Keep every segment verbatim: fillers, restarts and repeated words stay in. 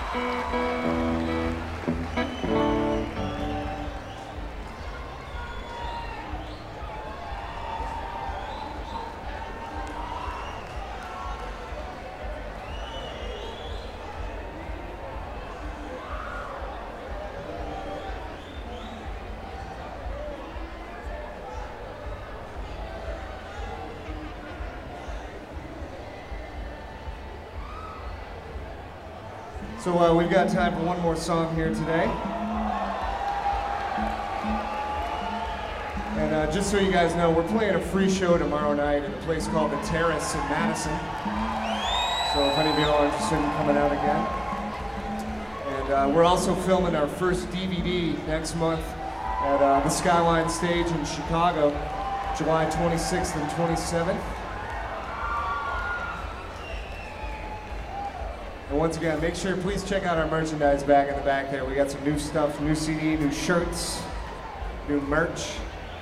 So uh, we've got time for one more song here today. And uh, just so you guys know, we're playing a free show tomorrow night at a place called The Terrace in Madison. So if any of you are interested in coming out again. And uh, we're also filming our first D V D next month at uh, the Skyline Stage in Chicago, July twenty-sixth and twenty-seventh. And once again, make sure, please check out our merchandise bag in the back there. We got some new stuff, new C D, new shirts, new merch.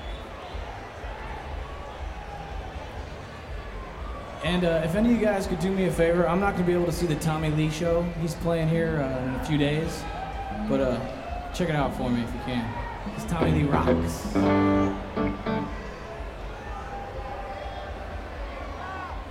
And uh, if any of you guys could do me a favor, I'm not going to be able to see the Tommy Lee show. He's playing here uh, in a few days. But uh, check it out for me if you can. Because Tommy Lee rocks.